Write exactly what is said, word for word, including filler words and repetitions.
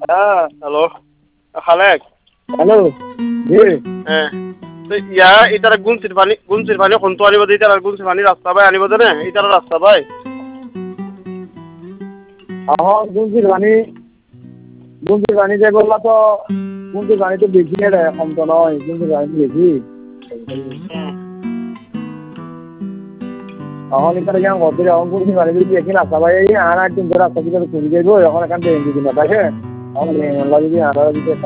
হ্যাঁ hello Khalek hello G হ্যাঁ তো ইয়া ইতারা গুনসির পানি গুনসির পানি কোন তো আনিব ইতারা গুনসির পানি রাস্তা ভাই আনিব দে ইতারা রাস্তা ভাই এখন গুনসির পানি গুনসির পানি যে বললা তো গুনসির পানি তো বেশি রে কম তো নয় গুনসির পানি তো বেশি এখন ইতারা কেমন করতে এখন গুনসির পানি যদি দেখি রাস্তা ভাই আর একদিন ধরে রাস্তা দিকে চলে যাইব এখন এখান থেকে দিদি না থাকে এখন যদি আরো যদি